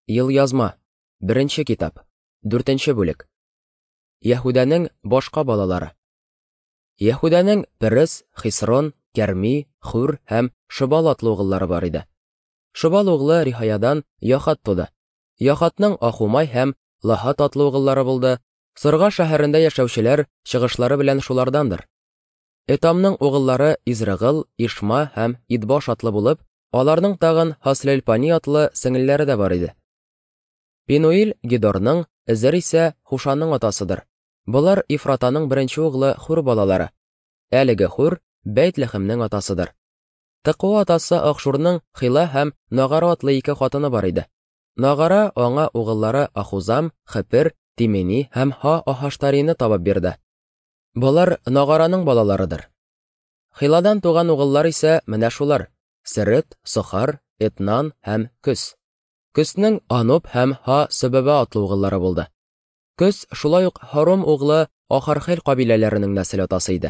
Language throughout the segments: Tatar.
Елъязма. Беренче китап. 4-нче бүлек. Яһүдәнең башка балалары. Яһүдәнең Перес, Хисрон, Кәрми, Хур һәм Шыбал атлы угыллары бар иде. Шыбал углы Рихаядан Яхат туды. Яхатның Ахумай һәм Лахат атлы угыллары булды. Сырга шәһәрендә яшәүчеләр чыгышлары белән шулардандыр. Этамның угыллары Израгыл, Ишма һәм Идбаш атлы булып, аларның тагын Хаслельпани атлы сеңелләре дә бар иде. Пинуил Гидорның, Эзер исә Хушаның атасыдыр. Булар Ифратаның беренче углы Хур балалары. Әлеге Хур Бәйт-Лехемнең атасыдыр. Тыкуа атасы Ахшурның Хила һәм Нагара атлы ике хатыны бар иде. Нагара аңа угыллары Ахузам, Хепер, Тимени һәм Ха-Ахаштарины табып бирде. Булар Нагараның балаларыдыр. Хиладан туган угыллар исә менә шулар: Серет, Сохар, Этнан һәм Көс. Көснең Ануб һәм Ха-Сөбәбә атлы угыллары булды. Көс шулай ук Харом углы Ахархел кабиләләренең нәсел атасы иде.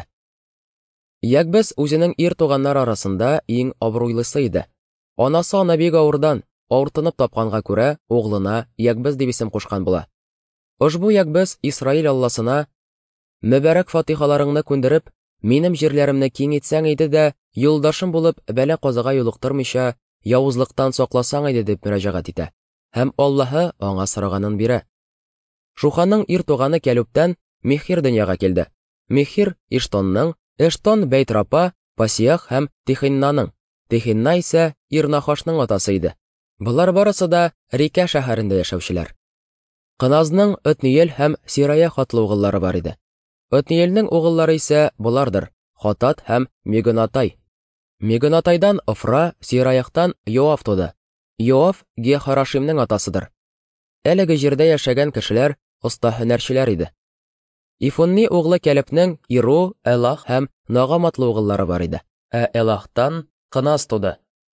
Ягбес үзенең ир туганнар арасында иң абруйлысы иде. Анасы аны бик авырдан, авыртынып тапканга күрә, углына Ягбес дип исем кушкан була. Ошбу Ягбес Исраил Алласына: "Мөбарәк фатихаларыңны күндереп, минем җирләремне киң итсәң иде дә, юлдашым булып бәлә-казага юлыктырмыйча, явызлыктан сакласаң иде", дип мөрәҗәгать итә. Һәм Аллаһы аңа сораганын бирә. Шуханың ир туганы Кәлүптән Михир дөньяга килде. Михир Иштонның, Эштон Бәйтрапа, Пасиях һәм Тихиннаның, Тихинна исә Ирнахашның атасы иде. Булар барысы да Рика шәһәрендә яшәүчеләр. Кыназның Отниел һәм Сирая хатлы угыллары бар иде. Отниелнең угыллары исә булардыр: Хатат һәм Мегонатай. Мегонатайдан Офра, Сираяхтан Йоав туды. Йоав Гехарашимның атасыдыр. Әлеге җирдә яшәгән кешеләр оста һөнәрчеләр иде. Ифунни углы Кәлепнең Иру, Элах һәм Нагам атлы угыллары бар иде. Элахтан Кыназ туды.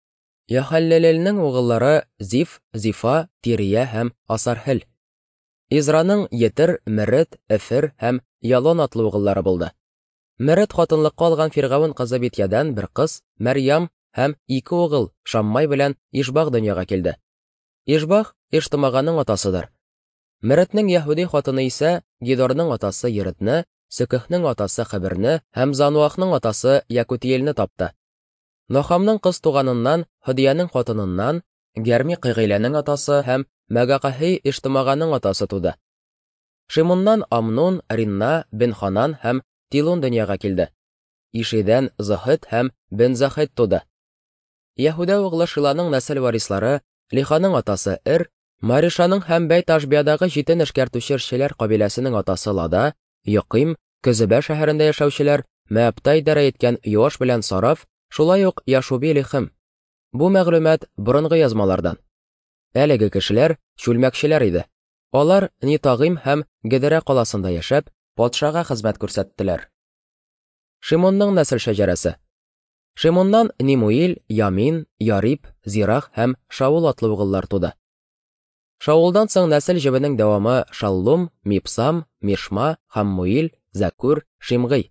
Яхаллелелнең угыллары Зиф, Зифа, Тирия һәм Асархел. Израның Етер, Мерет, Эфер һәм Ялон атлы угыллары булды. Мерет хатынлыкка алган Фиргавын кызы Битьядан бер кыз, Мәрьям һәм ике угыл Шаммай белән Ишбах дөньяга килде. Ишбах Иштимаганың атасыдыр. Меретнең Яһүди хатыны исә Гидорның атасы Еретне, Сөкехнең атасы Хәберне һәм Зануахның атасы Якутиелне тапты. Нахамның кыз туганыннан, Һудияның хатыныннан Гәрми Кыгыйләнең атасы һәм Мәгакаһи Иштимаганың атасы туды. Шимоннан Амнун, Ринна, Бен-Ханан һәм Тилун дөньяга килде. Ишидән Захет һәм Бен-Захет туды. Яһүдә углы Шиланың нәсел варислары Лиханың атасы Эр, Маришаның һәм Бәйт-Ашбиядагы җитен эшкәртүче эшчеләр кабиләсенең атасы Лада, Йокыйм, Көзебә шәһәрендә яшәүчеләр Мәбтай дәрә иткән Юаш белән Сараф, шулай ук Яшуби Лихим. Бу мәгълүмат борынгы язмалардан. Әлеге кешеләр чүлмәкчеләр иде. Алар Нитагым һәм Гедерә каласында яшәп, патшага хезмәт күрсәттеләр. Шимонның нәсел шәҗәрәсе. Шимоннан Нимуил, Ямин, Яриб, Зирах һәм Шаул атлы угыллар туды. Шаулдан соң нәсел җебенең дәвамы Шаллум, Мипсам, Мишма, Хаммуил, Закур, Шимгый.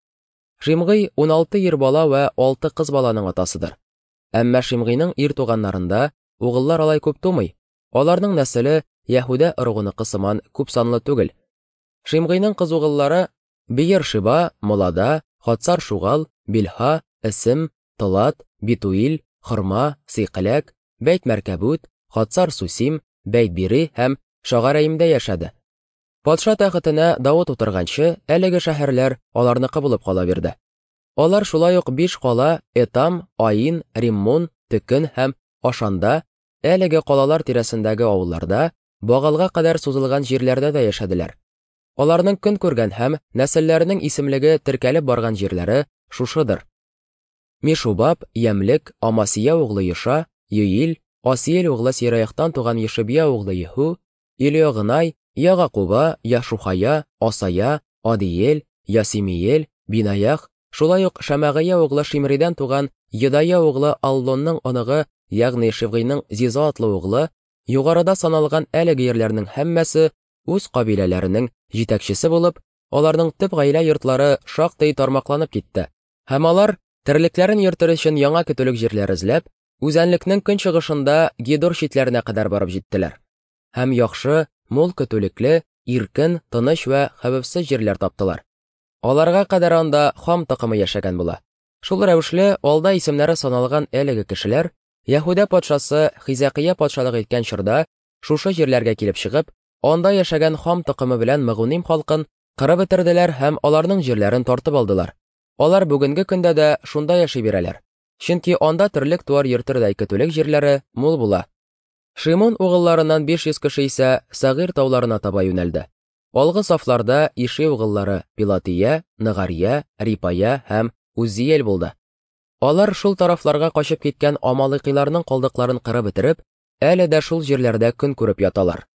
Шимгый 16 ир бала вә 6 кыз баланың атасыдыр. Әмма Шимгыйның ир туганнарында угыллар алай күп тумый. Аларның нәселе Яһүдә ырыгыныкы сыман күп санлы түгел. Шимгыйның кыз угыллары Биер-Шиба, Молада, Хатсар Шугал, Билха, Исем, Тылат, Битуил, Хырма, Сыйкыләк, Бәйт-Мәркәбүт, Хатсар Сусим, Бәйт-Бири һәм Шагараимдә яшәде. Патша тәхетенә Давыт утырганчы, әлеге шәһәрләр аларныкы булып кала бирде. Алар шулай ук 5 кала Этам, Аин, Риммон, Төкен һәм Ашанда, әлеге калалар тирәсендәге авылларда, Багалга кадәр сузылган җирләрдә дә яшәделәр. Аларның көн күргән һәм нәселләренең исемлеге теркәлеп барган җирләре шушыдыр: Мишубаб, Ямлек, Амасия углы Еша, Юил, Асиел углы Сираяхтан туган Ешибия углы Еху, Илиогынай, Ягакуба, Яшухая, Асая, Адиел, Ясимиел, Бинаях, шулай ук Шамагыя углы Шимридән туган Едая углы Аллонның оныгы, ягъни Шивгыйның Зиза атлы углы, югарыда саналган әлеге ерләрнең һәммәсе үз кабиләләренең җитәкчесе булып, аларның төп гаилә йортлары шактый тармакланып китте. Һәм алар терлекләрен йөртер өчен яңа көтүлек җирләр эзләп, үзәнлекнең көнчыгышында Гидор читләренә кадәр барып җиттеләр. һәм яхшы, мул көтүлекле, иркен, тыныч вә хәвефсез җирләр таптылар. Аларга кадәр анда Хам токымы яшәгән була. Шул рәвешле алда исемнәре саналган әлеге кешеләр Яһүдә патшасы Хизакия патшалык иткән чорда шушы җирләргә килеп чыгып, анда яшәгән Хам токымы белән Мәгуним халкын кырып бетерделәр һәм аларның җирләрен тартып алдылар. Алар бүгенге көндә дә шунда яши бирәләр. Чөнки анда терлек туар йөртердәй көтүлек җирләре мул була. Шимон угылларыннан 500 кеше исә Сагир тауларына таба юнәлде. Алгы сафларда Иши угыллары Пилатия, Ныгария, Рипая һәм Узиэль булды. Алар шул тарафларга качып киткән Амалыкиларның калдыкларын кырып бетереп, әле дә шул җирләрдә көн күреп яталар.